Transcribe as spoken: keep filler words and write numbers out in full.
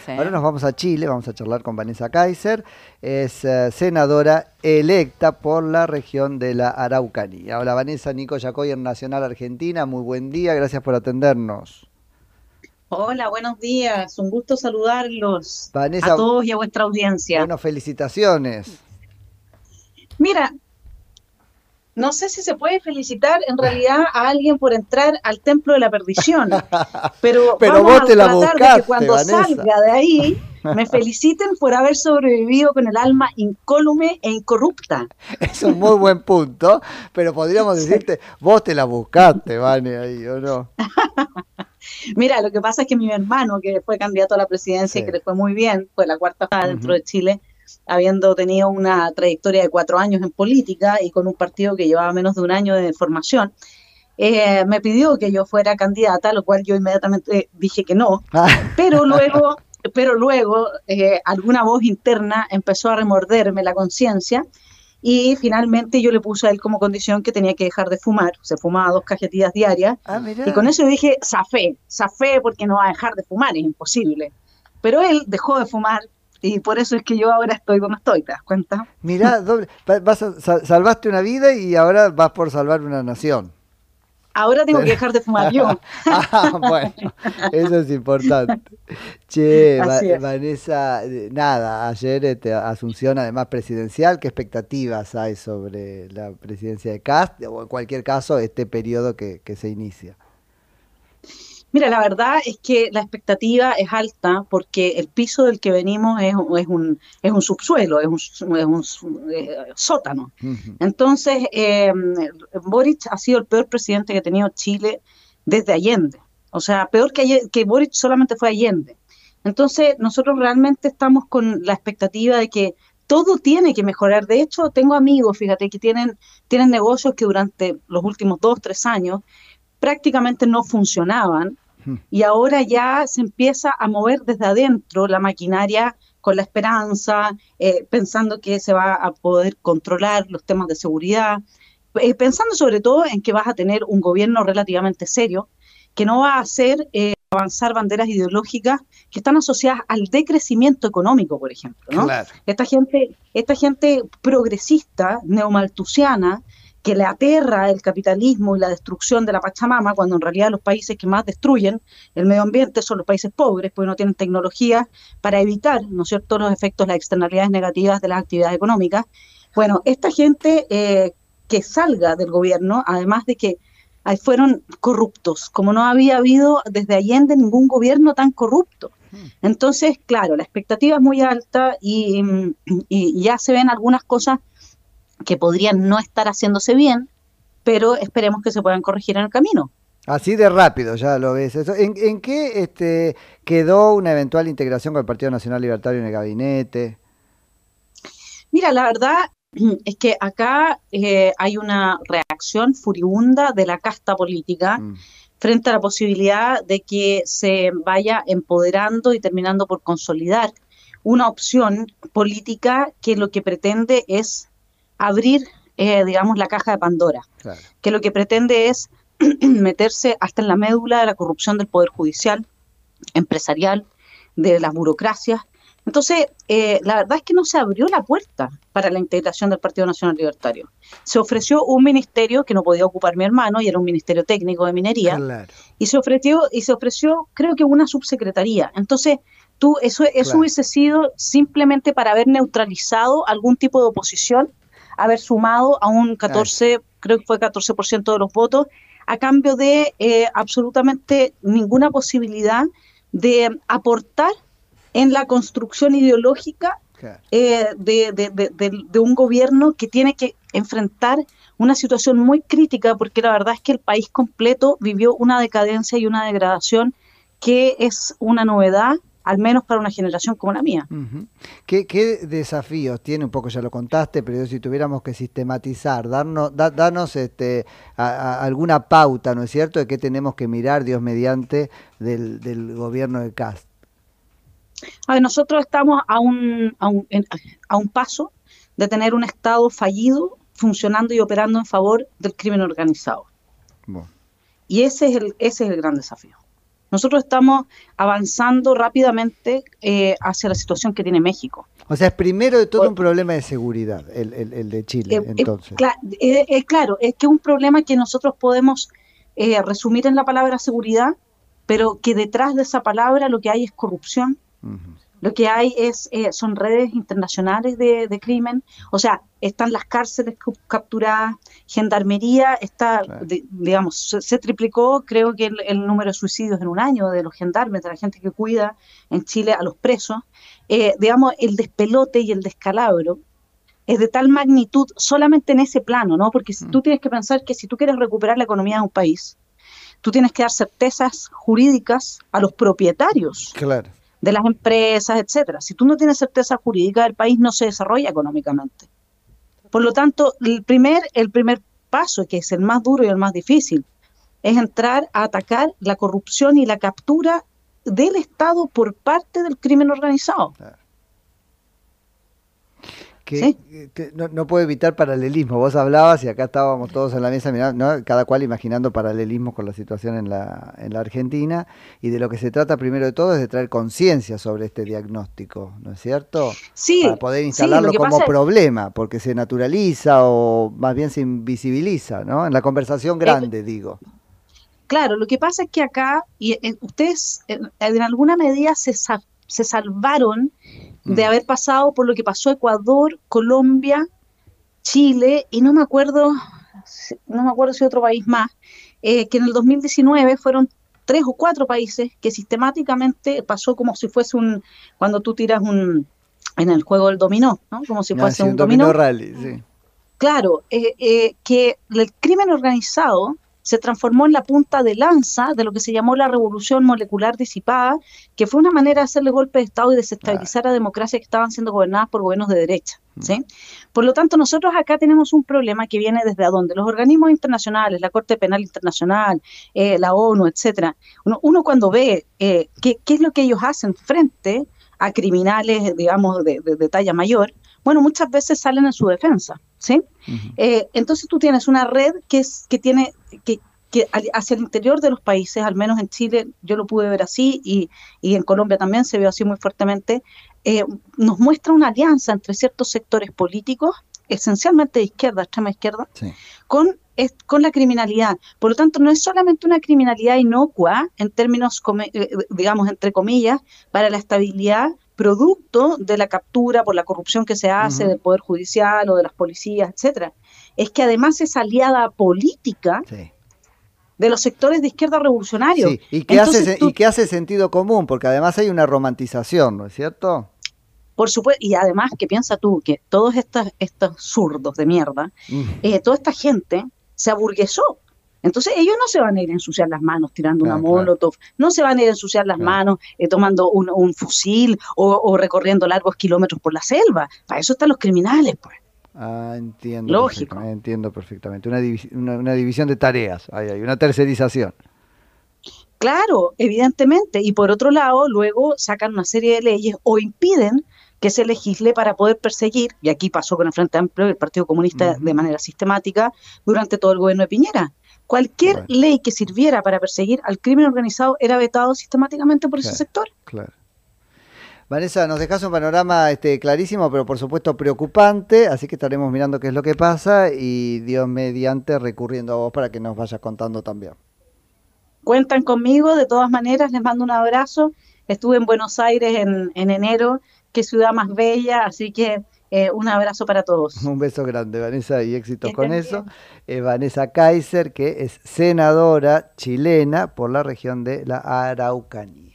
Sí. Ahora nos vamos a Chile, vamos a charlar con Vanessa Kaiser, es uh, senadora electa por la región de la Araucanía. Hola Vanessa, Nico Yacoy en Nacional Argentina, muy buen día, gracias por atendernos. Hola, buenos días. Un gusto saludarlos a Vanessa, todos y a vuestra audiencia. bueno, felicitaciones. Mira, no sé si se puede felicitar en realidad a alguien por entrar al templo de la perdición, pero, pero vamos vos te a la tratar buscaste, de que cuando Vanessa. salga de ahí me feliciten por haber sobrevivido con el alma incólume e incorrupta. Es un muy buen punto, pero podríamos decirte, vos te la buscaste, Vane, ahí, ¿o no? Mira, lo que pasa es que mi hermano, que fue candidato a la presidencia Sí. y que le fue muy bien, fue la cuarta uh-huh. dentro de Chile, habiendo tenido una trayectoria de cuatro años en política y con un partido que llevaba menos de un año de formación, eh, me pidió que yo fuera candidata, lo cual yo inmediatamente dije que no, pero luego, pero luego eh, alguna voz interna empezó a remorderme la conciencia. Y finalmente yo le puse a él como condición que tenía que dejar de fumar. Se fumaba dos cajetillas diarias. Ah, y con eso yo dije, zafé, zafé porque no va a dejar de fumar, es imposible. Pero él dejó de fumar y por eso es que yo ahora estoy donde estoy, ¿te das cuenta? Mirá, doble, vas a, salvaste una vida y ahora vas por salvar una nación. Ahora tengo que dejar de fumar yo. Ah, bueno, eso es importante. Che, Va es. Vanessa, nada, ayer este, asunción además presidencial, ¿qué expectativas hay sobre la presidencia de Kast o en cualquier caso este periodo que, que se inicia? Mira, la verdad es que la expectativa es alta porque el piso del que venimos es, es, un, es un subsuelo, es un, es un eh, sótano. Uh-huh. Entonces, eh, Boric ha sido el peor presidente que ha tenido Chile desde Allende. O sea, peor que, que Boric solamente fue Allende. Entonces, nosotros realmente estamos con la expectativa de que todo tiene que mejorar. De hecho, tengo amigos, fíjate, que tienen, tienen negocios que durante los últimos dos, tres años prácticamente no funcionaban. Y ahora ya se empieza a mover desde adentro la maquinaria con la esperanza, eh, pensando que se va a poder controlar los temas de seguridad, eh, pensando sobre todo en que vas a tener un gobierno relativamente serio, que no va a hacer eh, avanzar banderas ideológicas que están asociadas al decrecimiento económico, por ejemplo, ¿no? Claro. Esta gente, esta gente progresista, neomalthusiana, que le aterra el capitalismo y la destrucción de la Pachamama, cuando en realidad los países que más destruyen el medio ambiente son los países pobres, porque no tienen tecnología para evitar, ¿no es cierto?, los efectos, las externalidades negativas de las actividades económicas. Bueno, esta gente eh, que salga del gobierno, además de que ahí fueron corruptos, como no había habido desde Allende ningún gobierno tan corrupto. Entonces, claro, la expectativa es muy alta y, y, y ya se ven algunas cosas que podrían no estar haciéndose bien, pero esperemos que se puedan corregir en el camino. Así de rápido, ya lo ves. Eso. ¿En, en qué este, quedó una eventual integración con el Partido Nacional Libertario en el gabinete? Mira, la verdad es que acá eh, hay una reacción furibunda de la casta política mm. frente a la posibilidad de que se vaya empoderando y terminando por consolidar una opción política que lo que pretende es abrir, eh, digamos, la caja de Pandora, claro. que lo que pretende es meterse hasta en la médula de la corrupción del Poder Judicial, empresarial, de las burocracias. Entonces, eh, la verdad es que no se abrió la puerta para la integración del Partido Nacional Libertario. Se ofreció un ministerio que no podía ocupar mi hermano, y era un ministerio técnico de minería, claro. y se ofreció, y se ofreció, creo que una subsecretaría. Entonces, tú, eso, eso claro. hubiese sido simplemente para haber neutralizado algún tipo de oposición, haber sumado a un catorce, claro. creo que fue catorce por ciento de los votos, a cambio de eh, absolutamente ninguna posibilidad de aportar en la construcción ideológica claro. eh, de, de, de, de, de un gobierno que tiene que enfrentar una situación muy crítica, porque la verdad es que el país completo vivió una decadencia y una degradación que es una novedad, al menos para una generación como la mía. Uh-huh. ¿Qué, ¿Qué desafíos tiene? Un poco ya lo contaste, pero si tuviéramos que sistematizar, darnos, da, darnos este, a, a alguna pauta, ¿no es cierto?, de qué tenemos que mirar, Dios mediante, del, del gobierno de Kast. A ver, nosotros estamos a un, a, un, a un paso de tener un Estado fallido, funcionando y operando en favor del crimen organizado. Bueno. Y ese es el, ese es el gran desafío. nosotros estamos avanzando rápidamente eh, hacia la situación que tiene México. O sea, es primero de todo un problema de seguridad, el, el, el de Chile, Eh, entonces. eh, cla- eh, eh, claro, es que es un problema que nosotros podemos eh, resumir en la palabra seguridad, pero que detrás de esa palabra lo que hay es corrupción, Uh-huh. lo que hay es eh, son redes internacionales de, de crimen, o sea, están las cárceles capturadas, gendarmería está, Claro. de, digamos, se, se triplicó, creo que el, el número de suicidios en un año de los gendarmes, de la gente que cuida en Chile a los presos, eh, digamos, el despelote y el descalabro es de tal magnitud solamente en ese plano, ¿no? Porque si tú tienes que pensar que si tú quieres recuperar la economía de un país, tú tienes que dar certezas jurídicas a los propietarios Claro. de las empresas, etcétera. Si tú no tienes certeza jurídica, el país no se desarrolla económicamente. Por lo tanto, el primer, el primer paso, que es el más duro y el más difícil, es entrar a atacar la corrupción y la captura del Estado por parte del crimen organizado. Claro. Que, ¿Sí? que no, no puedo evitar paralelismo. Vos hablabas y acá estábamos todos en la mesa mirando, ¿no? Cada cual imaginando paralelismos con la situación en la, en la Argentina, y de lo que se trata primero de todo es de traer conciencia sobre este diagnóstico, ¿no es cierto? Sí, Para poder sí, instalarlo lo que como pasa es- problema, porque se naturaliza o más bien se invisibiliza, ¿no? En la conversación grande, digo. Claro, lo que pasa es que acá, y eh, ustedes en, en alguna medida se, sa- se salvaron de Mm. haber pasado por lo que pasó Ecuador, Colombia, Chile, y no me acuerdo, si- no me acuerdo si otro país más, eh, que en el dos mil diecinueve fueron tres o cuatro países que sistemáticamente pasó como si fuese un, cuando tú tiras un, en el juego del dominó, ¿no? Como si Ah, fuese sí, un un dominó dominó. rally, sí. Claro, eh, eh, que el crimen organizado se transformó en la punta de lanza de lo que se llamó la revolución molecular disipada, que fue una manera de hacerle golpe de Estado y desestabilizar a democracias que estaban siendo gobernadas por gobiernos de derecha, ¿sí? Por lo tanto, nosotros acá tenemos un problema que viene desde donde los organismos internacionales, la Corte Penal Internacional, eh, la ONU, etcétera. Uno, uno cuando ve eh, qué, qué es lo que ellos hacen frente a criminales, digamos, de, de, de talla mayor, bueno, muchas veces salen en su defensa, ¿sí? Ujú. Eh, entonces tú tienes una red que es que tiene que, que hacia el interior de los países, al menos en Chile yo lo pude ver así y, y en Colombia también se vio así muy fuertemente, eh, nos muestra una alianza entre ciertos sectores políticos, esencialmente de izquierda, extrema izquierda, Sí. con, es, con la criminalidad. Por lo tanto, no es solamente una criminalidad inocua en términos, eh, digamos, entre comillas, para la estabilidad, producto de la captura por la corrupción que se hace Ujú. del Poder Judicial o de las policías, etcétera. Es que además es aliada política Sí. de los sectores de izquierda revolucionarios. Sí, y que, Entonces, hace, tú, y que hace sentido común, porque además hay una romantización, ¿no es cierto? por supuesto, y además que piensa tú que todos estos, estos zurdos de mierda, Mm. eh, toda esta gente se aburguesó. Entonces ellos no se van a ir a ensuciar las manos tirando Claro, una claro. molotov, no se van a ir a ensuciar las Claro. manos eh, tomando un, un fusil o, o recorriendo largos kilómetros por la selva. Para eso están los criminales, pues. Ah, entiendo Lógico. perfectamente, entiendo perfectamente. Una, divis- una, una división de tareas, ahí hay una tercerización. Claro, evidentemente. Y por otro lado, luego sacan una serie de leyes o impiden que se legisle para poder perseguir, y aquí pasó con el Frente Amplio y el Partido Comunista Ujú. de manera sistemática durante todo el gobierno de Piñera. Cualquier Bueno. ley que sirviera para perseguir al crimen organizado era vetado sistemáticamente por ese Claro. sector. Claro. Vanessa, nos dejas un panorama este, clarísimo, pero por supuesto preocupante, así que estaremos mirando qué es lo que pasa y Dios mediante recurriendo a vos para que nos vayas contando también. Cuentan conmigo, de todas maneras, les mando un abrazo. Estuve en Buenos Aires en, en enero, qué ciudad más bella, así que eh, un abrazo para todos. Un beso grande, Vanessa, y éxitos Que con estén eso. bien. Eh, Vanessa Kaiser, que es senadora chilena por la región de la Araucanía.